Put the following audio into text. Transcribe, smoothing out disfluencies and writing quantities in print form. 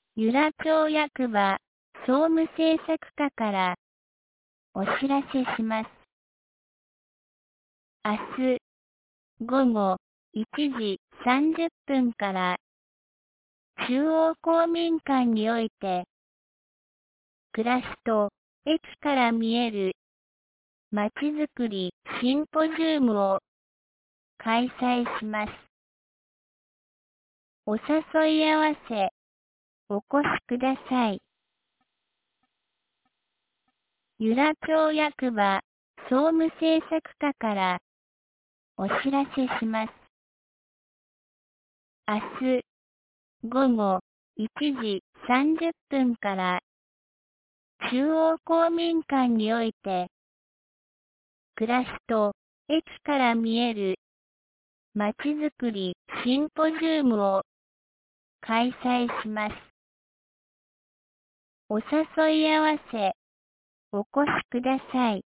由良町役場総務政策課からお知らせします。明日午後1時30分から中央公民館において暮らしと駅から見えるまちづくりシンポジウムを開催します。お誘い合わせお越しください。由良町役場総務政策課からお知らせします。明日午後1時30分から中央公民館において暮らしと駅から見えるまちづくりシンポジウムを開催します。お誘い合わせお越しください。